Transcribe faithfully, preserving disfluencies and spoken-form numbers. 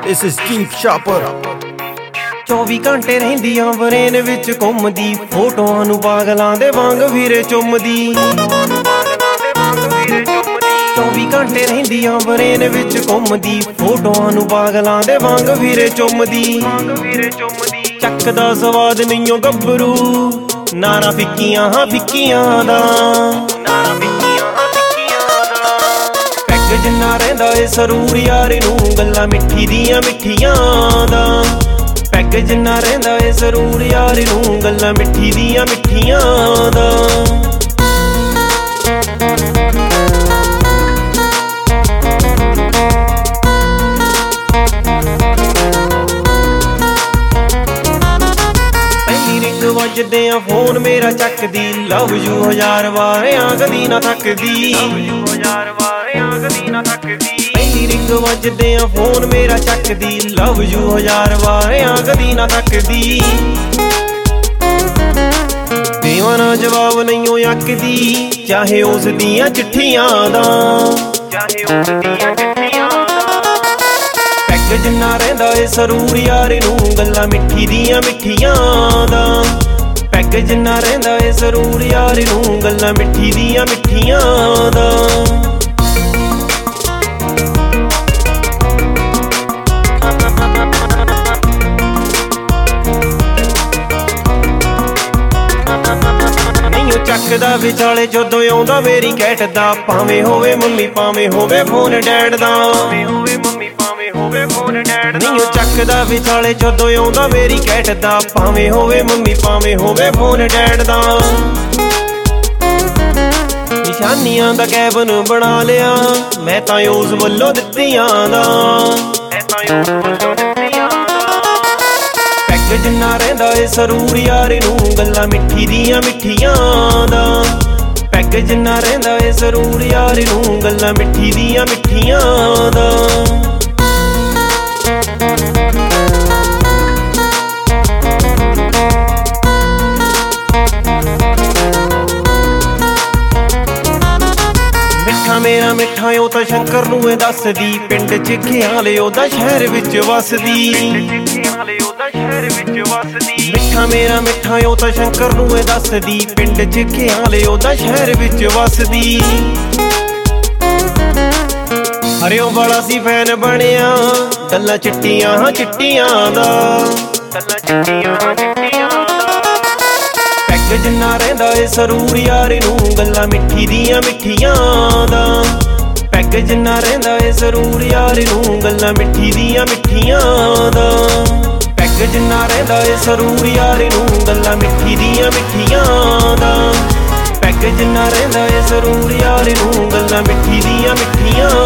This is Deep Chopper। ਚੌਵੀ ਘੰਟੇ ਰਹਿੰਦੀਆਂ ਬਰੇਨ ਵਿੱਚ ਘੁੰਮਦੀ, ਫੋਟੋਆਂ ਨੂੰ ਪਾਗਲਾਂ ਦੇ ਵਾਂਗ ਵੀਰੇ ਚੁੰਮਦੀ। ਚੌਵੀ ਘੰਟੇ ਰਹਿੰਦੀਆਂ ਬਰੇਨ ਵਿੱਚ ਘੁੰਮਦੀ, ਫੋਟੋਆਂ ਨੂੰ ਪਾਗਲਾਂ ਦੇ ਵਾਂਗ ਵੀਰੇ ਚੁੰਮਦੀ। ਚੱਕਦਾ ਸਵਾਦ ਨਹੀਂਓ ਗੱਭਰੂ, ਨਾਰਾ ਫਿੱਕੀਆਂ ਹਾਂ ਫਿੱਕੀਆਂ ਦਾ। ਪੈਗ ਜਿੰਨਾ ਰਹਿੰਦਾ ਏ ਸਰੂਰ ਯਾਰ ਨੂੰ, ਗੱਲਾਂ ਮਿੱਠੀ ਦੀਆਂ ਮਿੱਠੀਆਂ ਦਾ। ਪੈਗ ਜਿੰਨਾ ਰਹਿੰਦਾ ਏ ਸਰੂਰ ਯਾਰ ਨੂੰ, ਗੱਲਾਂ ਮਿੱਠੀ ਦੀਆਂ ਮਿੱਠੀਆਂ ਦਾ। ਪਹਿਲੀ ਰਿੰਗ ਵੱਜਦੇ ਆ ਫੋਨ ਮੇਰਾ ਚੱਕਦੀ, ਲਵ ਯੂ ਹਜ਼ਾਰ ਵਾਰ ਆਂਗਦੀ ਨਾ ਥੱਕਦੀ। ਪਹਿਲੀ ਰਿੰਗ ਵੱਜਦੇ ਆ ਫੋਨ ਮੇਰਾ ਚੱਕਦੀ, ਲਵ ਯੂ ਹਜ਼ਾਰ ਵਾਰ ਆਂਗਦੀ ਨਾ ਥੱਕਦੀ। ਦੇਵਾਂ ਨਾ ਜਵਾਬ ਨਹੀਂਓ ਅੱਕਦੀ, ਚਾਹੇ ਉਸ ਦੀਆਂ ਚਿੱਠੀਆਂ ਦਾ। ਪੈਗ ਜਿੰਨਾ ਰਹਿੰਦਾ ਏ ਸਰੂਰ ਯਾਰ ਨੂੰ, ਗੱਲਾਂ ਮਿੱਠੀ ਦੀਆਂ ਮਿੱਠੀਆਂ ਦਾ। ਪੈਗ ਜਿੰਨਾ ਰਹਿੰਦਾ ਏ ਸਰੂਰ ਯਾਰ ਨੂੰ, ਗੱਲਾਂ ਮਿੱਠੀ ਦੀਆਂ ਮਿੱਠੀਆਂ ਦਾ। ਚੱਕਦਾ ਵਿਚਾਲੇ ਜਦੋਂ ਆਉਂਦਾ ਮੇਰੀ ਕੈਟ ਦਾ, ਭਾਵੇਂ ਹੋਵੇ ਮੰਮੀ ਭਾਵੇਂ ਹੋਵੇ ਫੋਨ ਡੈਡ ਦਾ। ਨਹੀਂ ਉਹ ਚੱਕਦਾ ਵਿਚਾਲੇ ਜਦੋਂ ਆਉਂਦਾ ਮੇਰੀ ਕੈਟ ਦਾ, ਭਾਵੇਂ ਹੋਵੇ ਮੰਮੀ ਭਾਵੇਂ ਹੋਵੇ ਫੋਨ ਡੈਡ ਦਾ। ਨਿਸ਼ਾਨੀਆਂ ਦਾ ਕੈਬਨ ਬਣਾ ਲਿਆ ਮੈਂ ਤਾਂ ਉਸ ਵੱਲੋਂ ਦਿੱਤੀਆਂ ਦਾ। ਪੈਗ ਜਿੰਨਾ ਰਹਿੰਦਾ ਏ ਸਰੂਰ ਯਾਰ ਨੂੰ, ਗੱਲਾਂ ਮਿੱਠੀ ਦੀਆਂ ਮਿੱਠੀਆਂ ਦਾ। ਪੈਗ ਜਿੰਨਾ ਰਹਿੰਦਾ ਏ ਸਰੂਰ ਯਾਰ ਨੂੰ, ਗੱਲਾਂ ਮਿੱਠੀ ਦੀਆਂ ਮਿੱਠੀਆਂ ਦਾ। ਮਿੱਠਾ ਮੇਰਾ ਮਿੱਠਾ ਉਹ ਤਾਂ ਸ਼ੰਕਰ ਨੂੰ ਏ ਦੱਸਦੀ, ਪਿੰਡ ਚ ਖਿਆਲੇ ਉਹਦਾ ਸ਼ਹਿਰ ਵਿੱਚ ਵਸਦੀ। ਮਿੱਠਾ ਮੇਰਾ ਮਿੱਠਾ ਉਹ ਤਾਂ ਸ਼ੰਕਰ ਨੂੰ ਏ ਦੱਸਦੀ, ਪਿੰਡ ਚ ਖਿਆਲੇ ਉਹਦਾ ਸ਼ਹਿਰ ਵਿੱਚ ਵਸਦੀ। ਹਰਿਓ ਵਾਲਾ ਸੀ ਫੈਨ ਬਣਿਆ, ਗੱਲਾਂ ਚਿੱਟੀਆਂ ਹਾਂ ਚਿੱਟੀਆਂ ਦਾ। ਪੈਗ ਜਿੰਨਾ ਰਹਿੰਦਾ ਏ ਸਰੂਰ ਯਾਰ ਨੂੰ, ਗੱਲਾਂ ਮਿੱਠੀ ਦੀਆਂ ਮਿੱਠੀਆਂ ਦਾ। ਪੈਗ ਜਿੰਨਾ ਰਹਿੰਦਾ ਏ ਸਰੂਰ ਯਾਰ ਨੂੰ, ਗੱਲਾਂ ਮਿੱਠੀ ਦੀਆਂ ਮਿੱਠੀਆਂ ਦਾ। ਪੈਗ ਜਿੰਨਾ ਰਹਿੰਦਾ ਏ ਸਰੂਰ ਯਾਰ ਨੂੰ, ਗੱਲਾਂ ਮਿੱਠੀ ਦੀਆਂ ਮਿੱਠੀਆਂ ਦਾ। ਪੈਗ ਜਿੰਨਾ ਰਹਿੰਦਾ ਏ ਸਰੂਰ ਯਾਰ ਨੂੰ, ਗੱਲਾਂ ਮਿੱਠੀ ਦੀਆਂ ਮਿੱਠੀਆਂ